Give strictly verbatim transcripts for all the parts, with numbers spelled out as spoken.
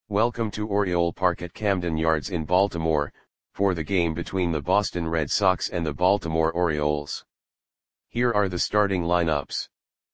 Welcome to Oriole Park at Camden Yards in Baltimore, for the game between the Boston Red Sox and the Baltimore Orioles. Here are the starting lineups.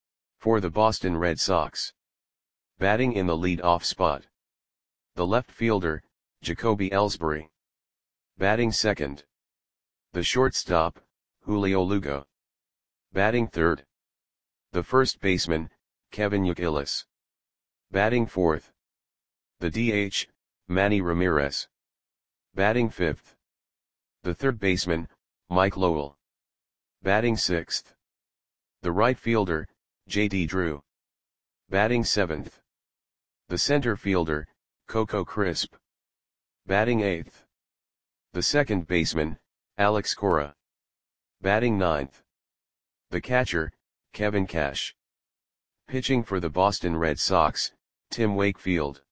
For the Boston Red Sox. Batting in the lead-off spot. The left fielder, Jacoby Ellsbury. Batting second. The shortstop, Julio Lugo. Batting third. The first baseman, Kevin Youkilis. Batting fourth. The D H, Manny Ramirez. Batting fifth. The third baseman, Mike Lowell. Batting sixth. The right fielder, J D Drew. Batting seventh. The center fielder, Coco Crisp. Batting eighth. The second baseman, Alex Cora. Batting ninth. The catcher, Kevin Cash. Pitching for the Boston Red Sox, Tim Wakefield.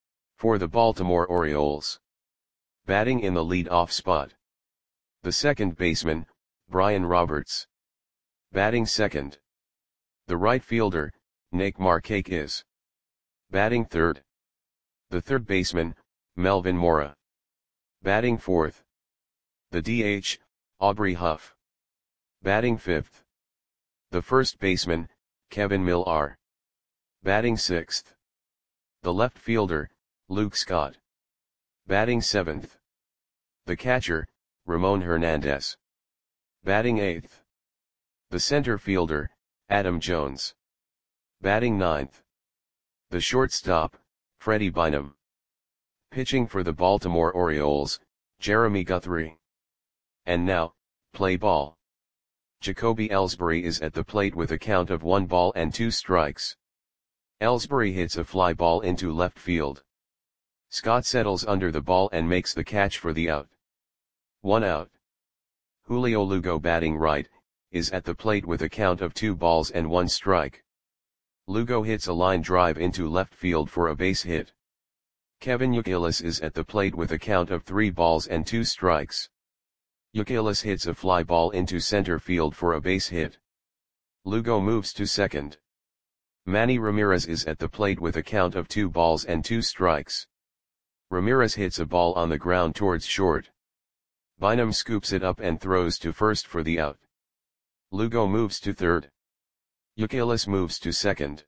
For the Baltimore Orioles. Batting in the lead-off spot. The second baseman, Brian Roberts. Batting second. The right fielder, Nick Markakis. Batting third. The third baseman, Melvin Mora. Batting fourth. The D H, Aubrey Huff. Batting fifth. The first baseman, Kevin Millar. Batting sixth. The left fielder, Luke Scott. Batting seventh. The catcher, Ramon Hernandez. Batting eighth. The center fielder, Adam Jones. Batting ninth. The shortstop, Freddie Bynum. Pitching for the Baltimore Orioles, Jeremy Guthrie. And now, play ball. Jacoby Ellsbury is at the plate with a count of one ball and two strikes. Ellsbury hits a fly ball into left field. Scott settles under the ball and makes the catch for the out. One out. Julio Lugo, batting right, is at the plate with a count of two balls and one strike. Lugo hits a line drive into left field for a base hit. Kevin Youkilis is at the plate with a count of three balls and two strikes. Youkilis hits a fly ball into center field for a base hit. Lugo moves to second. Manny Ramirez is at the plate with a count of two balls and two strikes. Ramirez hits a ball on the ground towards short. Bynum scoops it up and throws to first for the out. Lugo moves to third. Youkilis moves to second.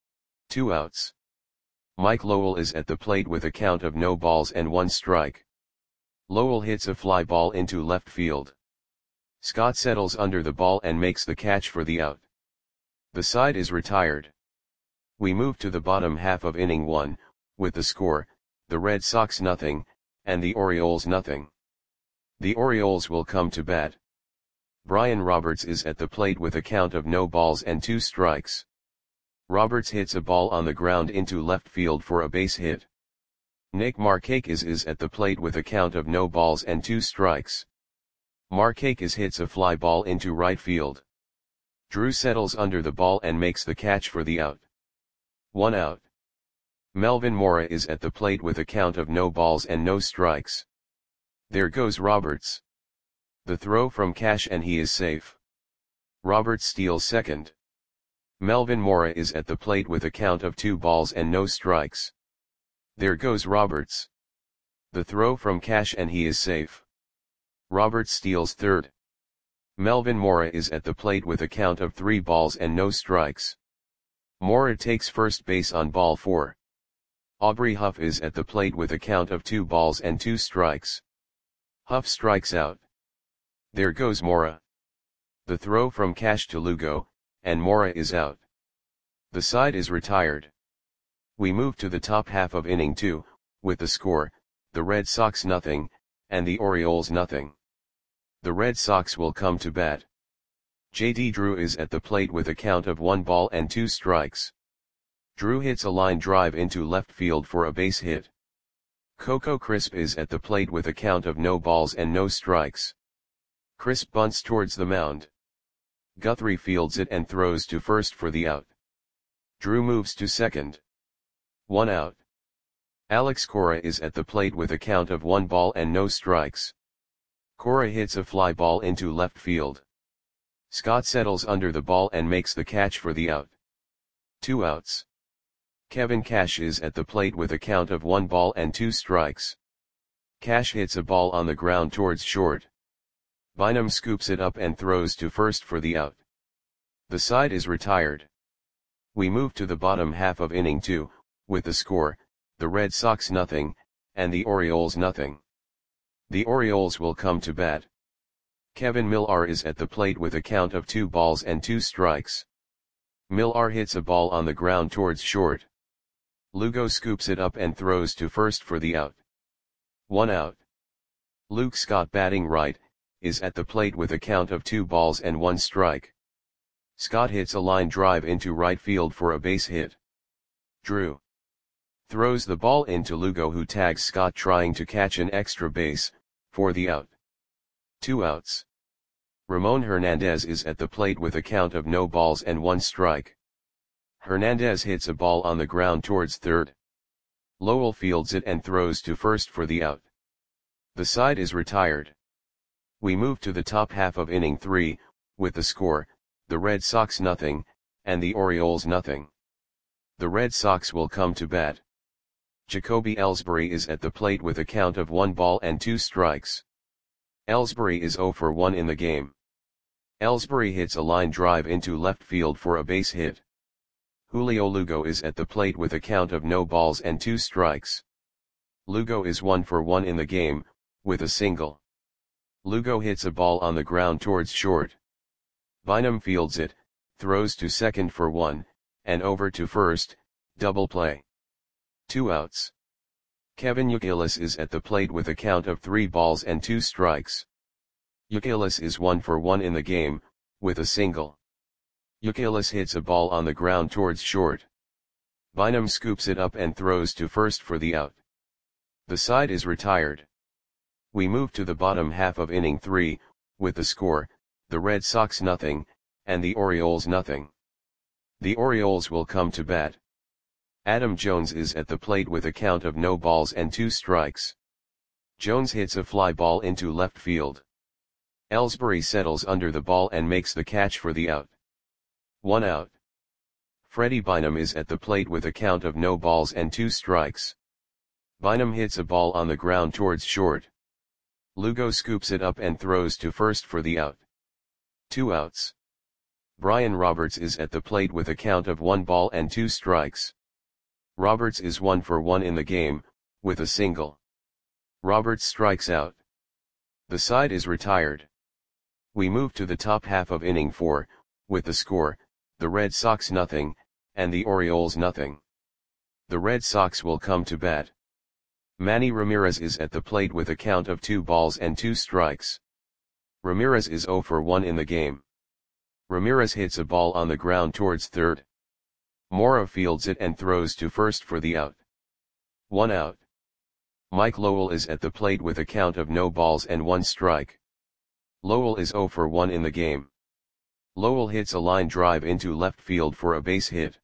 Two outs. Mike Lowell is at the plate with a count of no balls and one strike. Lowell hits a fly ball into left field. Scott settles under the ball and makes the catch for the out. The side is retired. We move to the bottom half of inning one, with the score, the Red Sox nothing, and the Orioles nothing. The Orioles will come to bat. Brian Roberts is at the plate with a count of no balls and two strikes. Roberts hits a ball on the ground into left field for a base hit. Nick Markakis is at the plate with a count of no balls and two strikes. Markakis hits a fly ball into right field. Drew settles under the ball and makes the catch for the out. One out. Melvin Mora is at the plate with a count of no balls and no strikes. There goes Roberts. The throw from Cash and he is safe. Roberts steals second. Melvin Mora is at the plate with a count of two balls and no strikes. There goes Roberts. The throw from Cash and he is safe. Roberts steals third. Melvin Mora is at the plate with a count of three balls and no strikes. Mora takes first base on ball four. Aubrey Huff is at the plate with a count of two balls and two strikes. Huff strikes out. There goes Mora. The throw from Cash to Lugo, and Mora is out. The side is retired. We move to the top half of inning two, with the score, the Red Sox nothing, and the Orioles nothing. The Red Sox will come to bat. J D Drew is at the plate with a count of one ball and two strikes. Drew hits a line drive into left field for a base hit. Coco Crisp is at the plate with a count of no balls and no strikes. Crisp bunts towards the mound. Guthrie fields it and throws to first for the out. Drew moves to second. One out. Alex Cora is at the plate with a count of one ball and no strikes. Cora hits a fly ball into left field. Scott settles under the ball and makes the catch for the out. Two outs. Kevin Cash is at the plate with a count of one ball and two strikes. Cash hits a ball on the ground towards short. Bynum scoops it up and throws to first for the out. The side is retired. We move to the bottom half of inning two, with the score, the Red Sox nothing, and the Orioles nothing. The Orioles will come to bat. Kevin Millar is at the plate with a count of two balls and two strikes. Millar hits a ball on the ground towards short. Lugo scoops it up and throws to first for the out. One out. Luke Scott, batting right, is at the plate with a count of two balls and one strike. Scott hits a line drive into right field for a base hit. Drew throws the ball into Lugo, who tags Scott trying to catch an extra base, for the out. Two outs. Ramon Hernandez is at the plate with a count of no balls and one strike. Hernandez hits a ball on the ground towards third. Lowell fields it and throws to first for the out. The side is retired. We move to the top half of inning three, with the score, the Red Sox nothing, and the Orioles nothing. The Red Sox will come to bat. Jacoby Ellsbury is at the plate with a count of one ball and two strikes. Ellsbury is zero for one in the game. Ellsbury hits a line drive into left field for a base hit. Julio Lugo is at the plate with a count of no balls and two strikes. Lugo is one for one in the game, with a single. Lugo hits a ball on the ground towards short. Bynum fields it, throws to second for one, and over to first, double play. Two outs. Kevin Youkilis is at the plate with a count of three balls and two strikes. Youkilis is one for one in the game, with a single. Youkilis hits a ball on the ground towards short. Bynum scoops it up and throws to first for the out. The side is retired. We move to the bottom half of inning three, with the score, the Red Sox nothing, and the Orioles nothing. The Orioles will come to bat. Adam Jones is at the plate with a count of no balls and two strikes. Jones hits a fly ball into left field. Ellsbury settles under the ball and makes the catch for the out. One out. Freddie Bynum is at the plate with a count of no balls and two strikes. Bynum hits a ball on the ground towards short. Lugo scoops it up and throws to first for the out. Two outs. Brian Roberts is at the plate with a count of one ball and two strikes. Roberts is one for one in the game, with a single. Roberts strikes out. The side is retired. We move to the top half of inning four, with the score, the Red Sox nothing, and the Orioles nothing. The Red Sox will come to bat. Manny Ramirez is at the plate with a count of two balls and two strikes. Ramirez is zero for one in the game. Ramirez hits a ball on the ground towards third. Mora fields it and throws to first for the out. One out. Mike Lowell is at the plate with a count of no balls and one strike. Lowell is zero for one in the game. Lowell hits a line drive into left field for a base hit.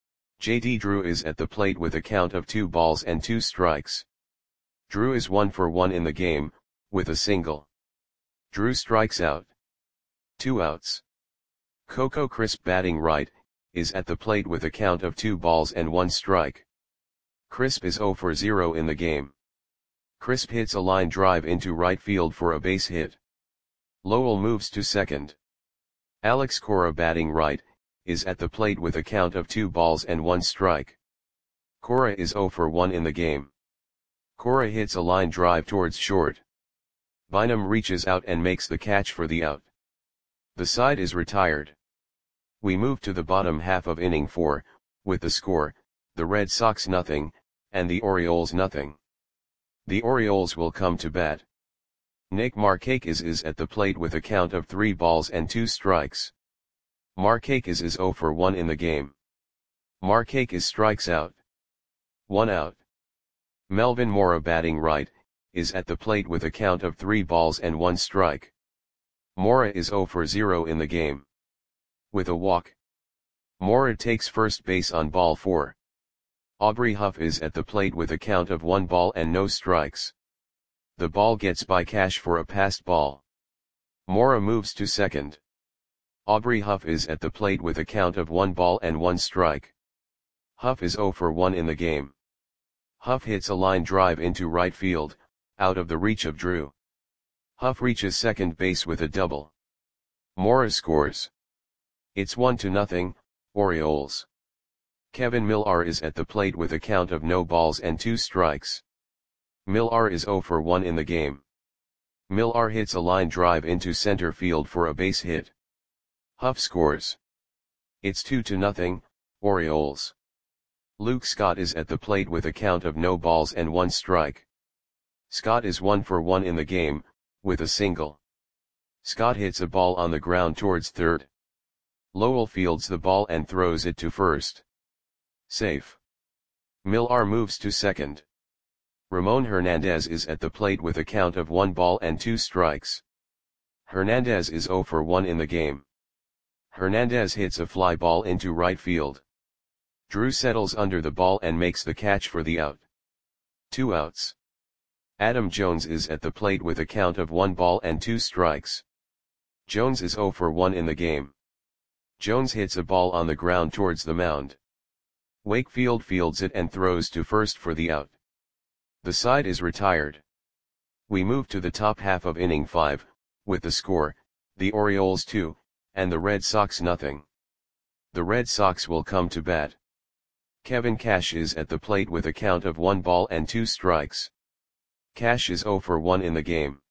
J D Drew is at the plate with a count of two balls and two strikes. Drew is one for one in the game, with a single. Drew strikes out. Two outs. Coco Crisp, batting right, is at the plate with a count of two balls and one strike. Crisp is zero for zero in the game. Crisp hits a line drive into right field for a base hit. Lowell moves to second. Alex Cora, batting right, is at the plate with a count of two balls and one strike. Cora is zero for one in the game. Cora hits a line drive towards short. Bynum reaches out and makes the catch for the out. The side is retired. We move to the bottom half of inning four, with the score, the Red Sox nothing, and the Orioles nothing. The Orioles will come to bat. Nick Markakis is at the plate with a count of three balls and two strikes. Markakis is zero for one in the game. Markakis strikes out. One out. Melvin Mora, batting right, is at the plate with a count of three balls and one strike. Mora is zero for zero in the game. With a walk. Mora takes first base on ball four. Aubrey Huff is at the plate with a count of one ball and no strikes. The ball gets by Cash for a passed ball. Mora moves to second. Aubrey Huff is at the plate with a count of one ball and one strike. Huff is zero for one in the game. Huff hits a line drive into right field, out of the reach of Drew. Huff reaches second base with a double. Mora scores. It's one to nothing, Orioles. Kevin Millar is at the plate with a count of no balls and two strikes. Millar is zero for one in the game. Millar hits a line drive into center field for a base hit. Huff scores. It's two to nothing, Orioles. Luke Scott is at the plate with a count of no balls and one strike. Scott is one for one in the game, with a single. Scott hits a ball on the ground towards third. Lowell fields the ball and throws it to first. Safe. Millar moves to second. Ramon Hernandez is at the plate with a count of one ball and two strikes. Hernandez is zero for one in the game. Hernandez hits a fly ball into right field. Drew settles under the ball and makes the catch for the out. Two outs. Adam Jones is at the plate with a count of one ball and two strikes. Jones is zero for one in the game. Jones hits a ball on the ground towards the mound. Wakefield fields it and throws to first for the out. The side is retired. We move to the top half of inning five, with the score, the Orioles two, and the Red Sox nothing. The Red Sox will come to bat. Kevin Cash is at the plate with a count of one ball and two strikes. Cash is zero for one in the game.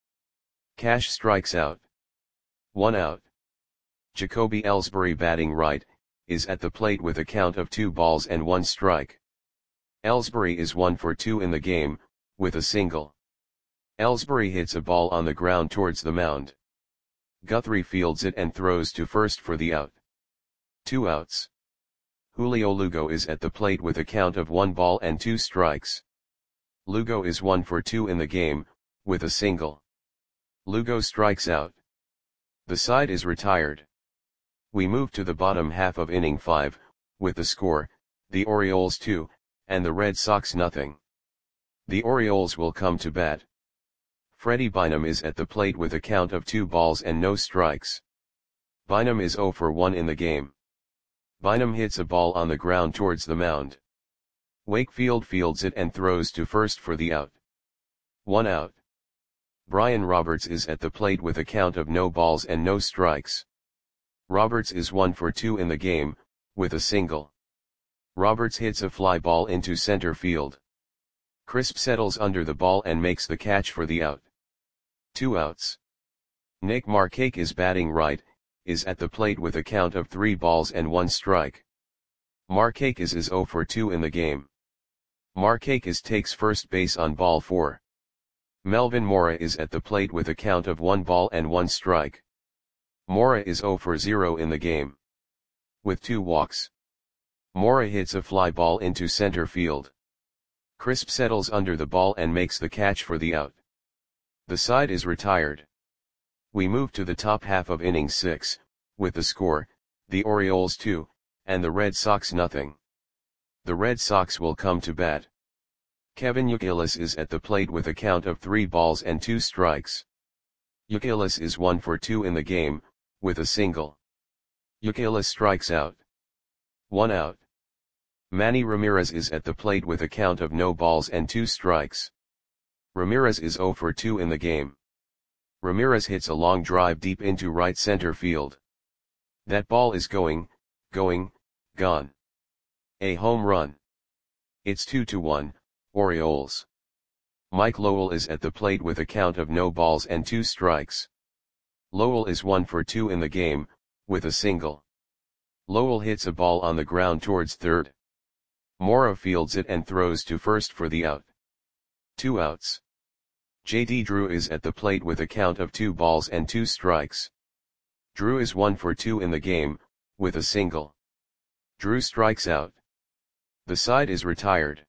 Cash strikes out. One out. Jacoby Ellsbury, batting right, is at the plate with a count of two balls and one strike. Ellsbury is one for two in the game, with a single. Ellsbury hits a ball on the ground towards the mound. Guthrie fields it and throws to first for the out. Two outs. Julio Lugo is at the plate with a count of one ball and two strikes. Lugo is one for two in the game, with a single. Lugo strikes out. The side is retired. We move to the bottom half of inning five, with the score, the Orioles two, and the Red Sox nothing. The Orioles will come to bat. Freddie Bynum is at the plate with a count of two balls and no strikes. Bynum is zero for one in the game. Bynum hits a ball on the ground towards the mound. Wakefield fields it and throws to first for the out. One out. Brian Roberts is at the plate with a count of no balls and no strikes. Roberts is one for two in the game, with a single. Roberts hits a fly ball into center field. Crisp settles under the ball and makes the catch for the out. Two outs. Nick Markakis is batting right, is at the plate with a count of three balls and one strike. Markakis is zero for two in the game. Markakis takes first base on ball four. Melvin Mora is at the plate with a count of one ball and one strike. Mora is zero for zero in the game. With two walks. Mora hits a fly ball into center field. Crisp settles under the ball and makes the catch for the out. The side is retired. We move to the top half of inning six, with the score, the Orioles two, and the Red Sox nothing. The Red Sox will come to bat. Kevin Youkilis is at the plate with a count of three balls and two strikes. Youkilis is one for two in the game, with a single. Youkilis strikes out. One out. Manny Ramirez is at the plate with a count of no balls and two strikes. Ramirez is zero for two in the game. Ramirez hits a long drive deep into right center field. That ball is going, going, gone. A home run. It's two to one, Orioles. Mike Lowell is at the plate with a count of no balls and two strikes. Lowell is one for two in the game, with a single. Lowell hits a ball on the ground towards third. Mora fields it and throws to first for the out. Two outs. J D Drew is at the plate with a count of two balls and two strikes. Drew is one for two in the game, with a single. Drew strikes out. The side is retired.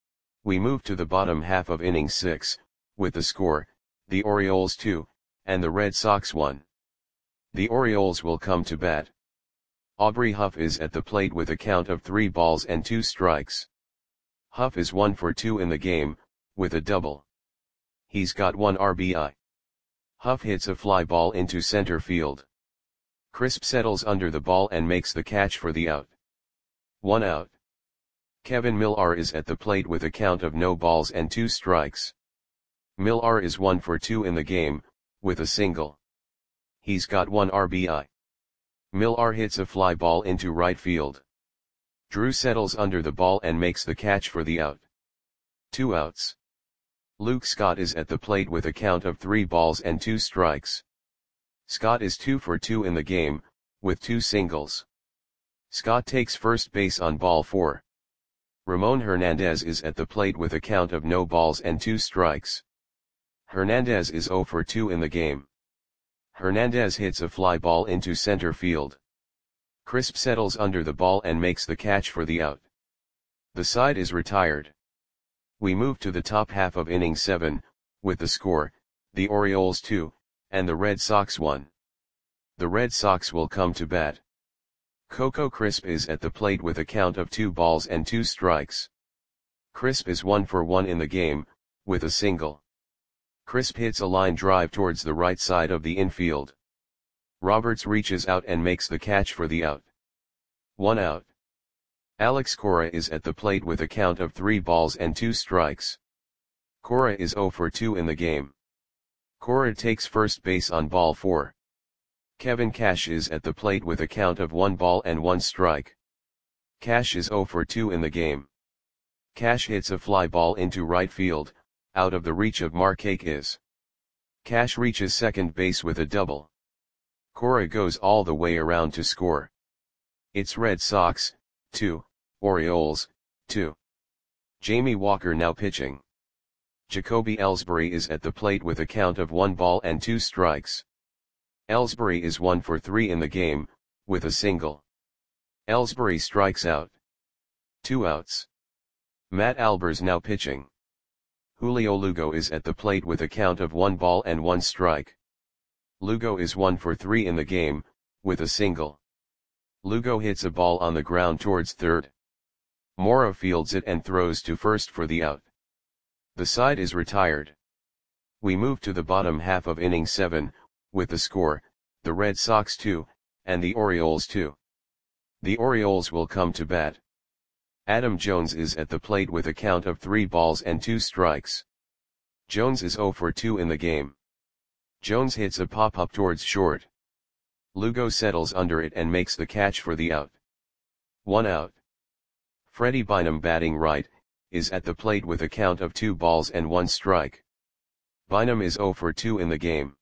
We move to the bottom half of inning six, with the score, the Orioles two, and the Red Sox one. The Orioles will come to bat. Aubrey Huff is at the plate with a count of three balls and two strikes. Huff is one for two in the game, with a double. He's got one R B I. Huff hits a fly ball into center field. Crisp settles under the ball and makes the catch for the out. One out. Kevin Millar is at the plate with a count of no balls and two strikes. Millar is one for two in the game, with a single. He's got one R B I. Millar hits a fly ball into right field. Drew settles under the ball and makes the catch for the out. Two outs. Luke Scott is at the plate with a count of three balls and two strikes. Scott is two for two in the game, with two singles. Scott takes first base on ball four. Ramon Hernandez is at the plate with a count of no balls and two strikes. Hernandez is zero for two in the game. Hernandez hits a fly ball into center field. Crisp settles under the ball and makes the catch for the out. The side is retired. We move to the top half of inning seven, with the score, the Orioles two, and the Red Sox one. The Red Sox will come to bat. Coco Crisp is at the plate with a count of two balls and two strikes. Crisp is one for one in the game, with a single. Crisp hits a line drive towards the right side of the infield. Roberts reaches out and makes the catch for the out. One out. Alex Cora is at the plate with a count of three balls and two strikes. Cora is zero for two in the game. Cora takes first base on ball four. Kevin Cash is at the plate with a count of one ball and one strike. Cash is zero for two in the game. Cash hits a fly ball into right field, out of the reach of Markakis. Cash reaches second base with a double. Cora goes all the way around to score. It's Red Sox, two, Orioles, two. Jamie Walker now pitching. Jacoby Ellsbury is at the plate with a count of one ball and two strikes. Ellsbury is one for three in the game, with a single. Ellsbury strikes out. Two outs. Matt Albers now pitching. Julio Lugo is at the plate with a count of one ball and one strike. Lugo is one for three in the game, with a single. Lugo hits a ball on the ground towards third. Mora fields it and throws to first for the out. The side is retired. We move to the bottom half of inning seven, with the score, the Red Sox two, and the Orioles two. The Orioles will come to bat. Adam Jones is at the plate with a count of three balls and two strikes. Jones is zero for two in the game. Jones hits a pop-up towards short. Lugo settles under it and makes the catch for the out. One out. Freddie Bynum, batting right, is at the plate with a count of two balls and one strike. Bynum is zero for two in the game.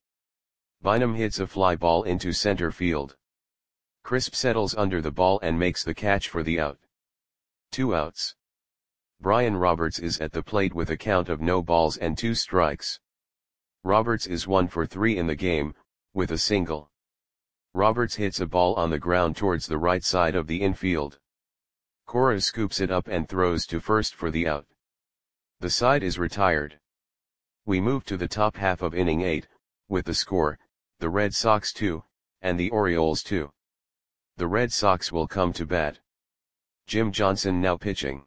Bynum hits a fly ball into center field. Crisp settles under the ball and makes the catch for the out. Two outs. Brian Roberts is at the plate with a count of no balls and two strikes. Roberts is one for three in the game, with a single. Roberts hits a ball on the ground towards the right side of the infield. Cora scoops it up and throws to first for the out. The side is retired. We move to the top half of inning eight, with the score, the Red Sox two, and the Orioles two. The Red Sox will come to bat. Jim Johnson now pitching.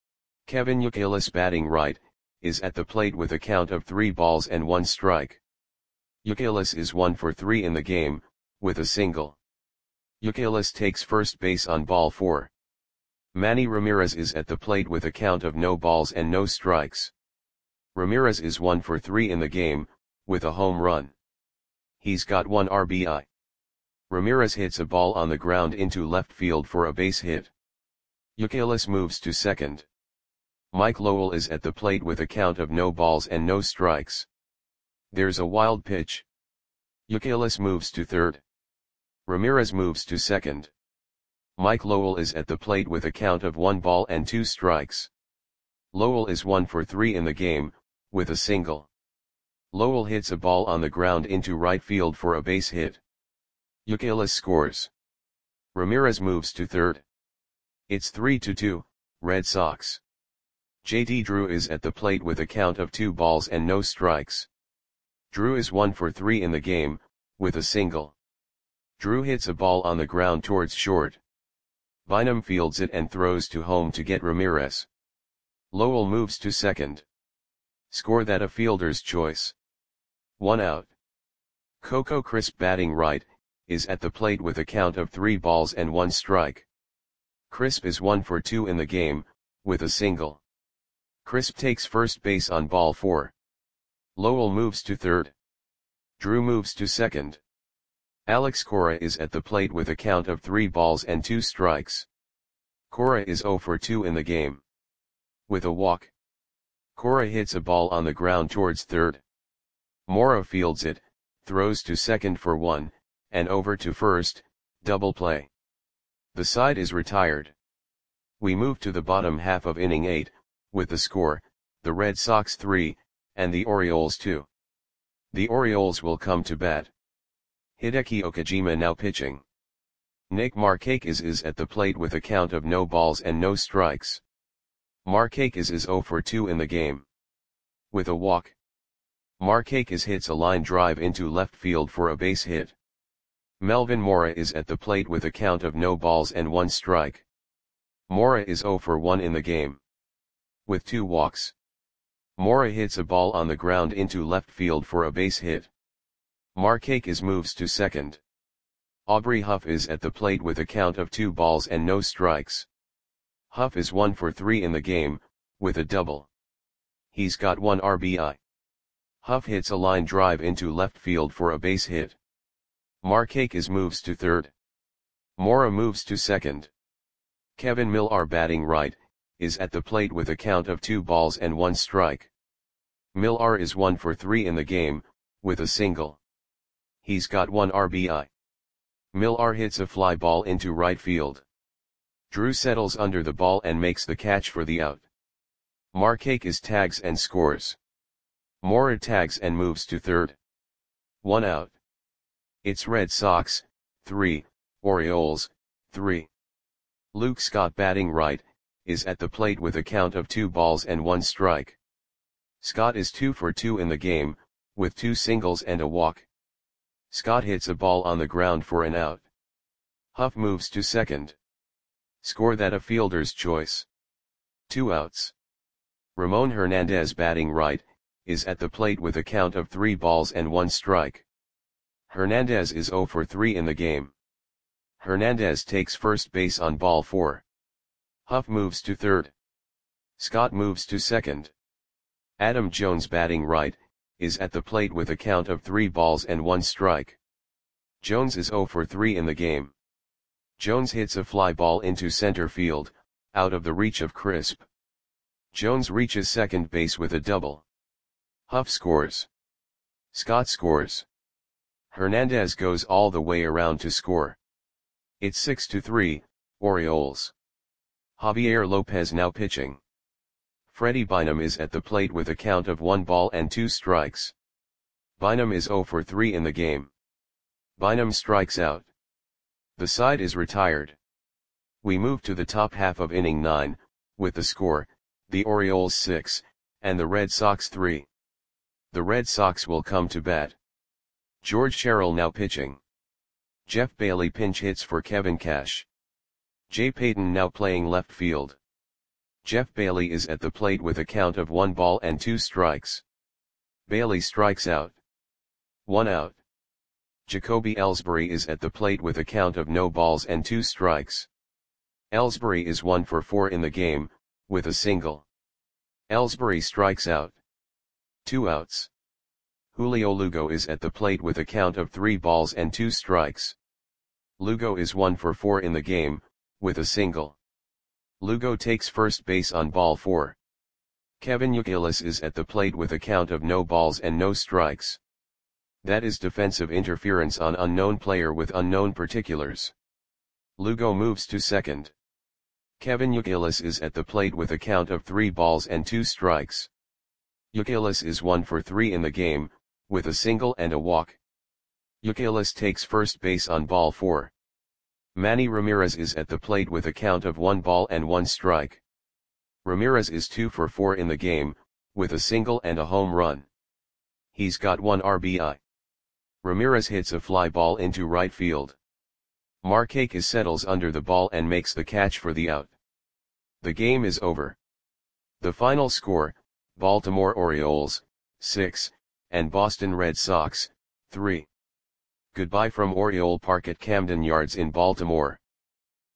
Kevin Youkilis, batting right, is at the plate with a count of three balls and one strike. Youkilis is one for three in the game, with a single. Youkilis takes first base on ball four. Manny Ramirez is at the plate with a count of no balls and no strikes. Ramirez is one for three in the game, with a home run. He's got one R B I. Ramirez hits a ball on the ground into left field for a base hit. Youkilis moves to second. Mike Lowell is at the plate with a count of no balls and no strikes. There's a wild pitch. Youkilis moves to third. Ramirez moves to second. Mike Lowell is at the plate with a count of one ball and two strikes. Lowell is one for three in the game, with a single. Lowell hits a ball on the ground into right field for a base hit. Youkilis scores. Ramirez moves to third. It's three to two, Red Sox. J D Drew is at the plate with a count of two balls and no strikes. Drew is one for three in the game, with a single. Drew hits a ball on the ground towards short. Bynum fields it and throws to home to get Ramirez. Lowell moves to second. Score that a fielder's choice. One out. Coco Crisp, batting right, is at the plate with a count of three balls and one strike. Crisp is one for two in the game, with a single. Crisp takes first base on ball four. Lowell moves to third. Drew moves to second. Alex Cora is at the plate with a count of three balls and two strikes. Cora is zero for two in the game. With a walk. Cora hits a ball on the ground towards third. Mora fields it, throws to second for one, and over to first, double play. The side is retired. We move to the bottom half of inning eight, with the score, the Red Sox three, and the Orioles two. The Orioles will come to bat. Hideki Okajima now pitching. Nick Markakis is at the plate with a count of no balls and no strikes. Markakis is zero for two in the game. With a walk. Markakis hits a line drive into left field for a base hit. Melvin Mora is at the plate with a count of no balls and one strike. Mora is zero for one in the game. With two walks. Mora hits a ball on the ground into left field for a base hit. Markakis moves to second. Aubrey Huff is at the plate with a count of two balls and no strikes. Huff is one for three in the game, with a double. He's got one R B I. Huff hits a line drive into left field for a base hit. Markakis moves to third. Mora moves to second. Kevin Millar batting right, is at the plate with a count of two balls and one strike. Millar is one for three in the game, with a single. He's got one R B I. Millar hits a fly ball into right field. Drew settles under the ball and makes the catch for the out. Markakis tags and scores. Mora tags and moves to third. One out. It's Red Sox, three, Orioles, three. Luke Scott batting right, is at the plate with a count of two balls and one strike. Scott is two for two in the game, with two singles and a walk. Scott hits a ball on the ground for an out. Huff moves to second. Score that a fielder's choice. Two outs. Ramon Hernandez batting right, is at the plate with a count of three balls and one strike. Hernandez is zero for three in the game. Hernandez takes first base on ball four. Huff moves to third. Scott moves to second. Adam Jones batting right, is at the plate with a count of three balls and one strike. Jones is zero for three in the game. Jones hits a fly ball into center field, out of the reach of Crisp. Jones reaches second base with a double. Huff scores. Scott scores. Hernandez goes all the way around to score. It's six to three, Orioles. Javier Lopez now pitching. Freddie Bynum is at the plate with a count of one ball and two strikes. Bynum is zero for three in the game. Bynum strikes out. The side is retired. We move to the top half of inning nine, with the score, the Orioles six, and the Red Sox three. The Red Sox will come to bat. George Sherrill now pitching. Jeff Bailey pinch hits for Kevin Cash. Jay Payton now playing left field. Jeff Bailey is at the plate with a count of one ball and two strikes. Bailey strikes out. One out. Jacoby Ellsbury is at the plate with a count of no balls and two strikes. Ellsbury is one for four in the game, with a single. Ellsbury strikes out. Two outs. Julio Lugo is at the plate with a count of three balls and two strikes. Lugo is one for four in the game, with a single. Lugo takes first base on ball four. Kevin Youkilis is at the plate with a count of no balls and no strikes. That is defensive interference on unknown player with unknown particulars. Lugo moves to second. Kevin Youkilis is at the plate with a count of three balls and two strikes. Youkilis is one for three in the game, with a single and a walk. Youkilis takes first base on ball four. Manny Ramirez is at the plate with a count of one ball and one strike. Ramirez is two for four in the game, with a single and a home run. He's got one R B I. Ramirez hits a fly ball into right field. Markakis settles under the ball and makes the catch for the out. The game is over. The final score, Baltimore Orioles, six, and Boston Red Sox, three. Goodbye from Oriole Park at Camden Yards in Baltimore.